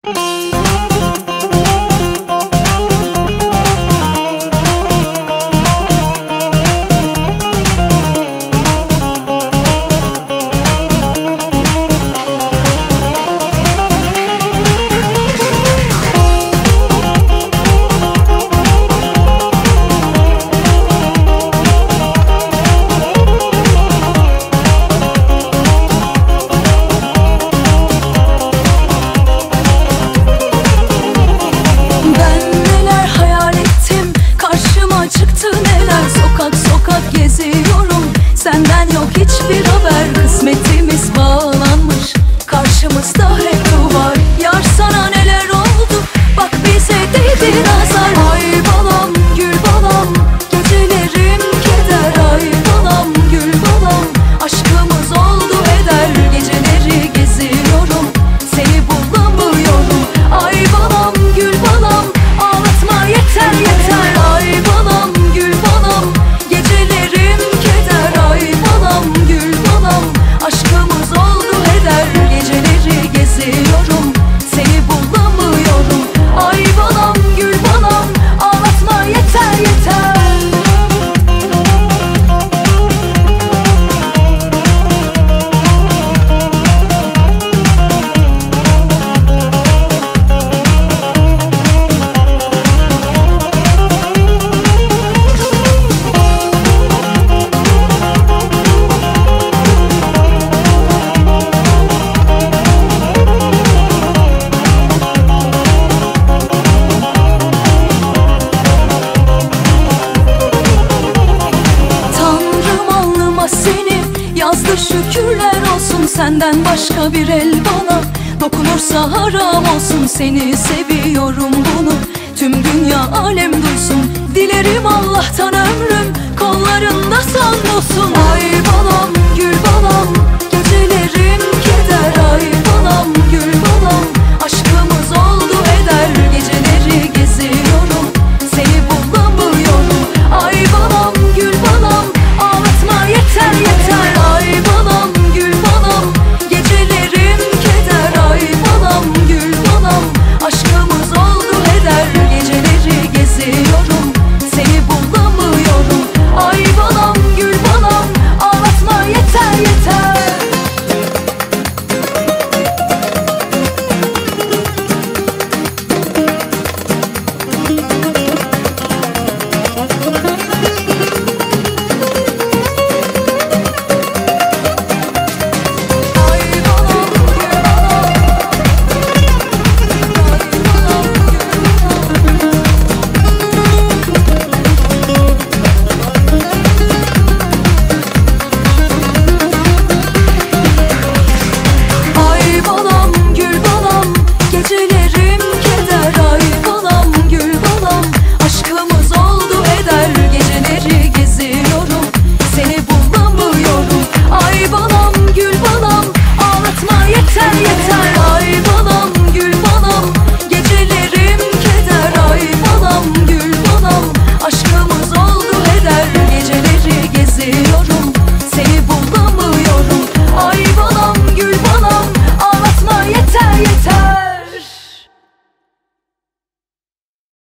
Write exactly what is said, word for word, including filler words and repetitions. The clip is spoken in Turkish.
Senden yok hiçbir haber, kısmetimiz bağlanmış, karşımızda hep duvar. Yar sana neler oldu, bak bize değdi nazar. Ay balam, gül balam, gecelerim keder. Ay balam, gül balam, aşkımız oldu heder. Geceleri geziyorum, seni bulamıyorum. Ay balam, gül balam, ağlatma yeter yeter. Ay balam, gül balam, gecelerim keder. Ay balam, gül balam, aşkımız oldu heder. Geceleri geziyorum, seni bulamıyorum. Ay balam, gül balam, ağlatma yeter yeter. Yazdı şükürler olsun, senden başka bir el bana dokunursa haram olsun. Seni seviyorum, bunu tüm dünya alem duysun. Dilerim Allah'tan ömrüm kollarında son olsun. Ay balam, gül balam,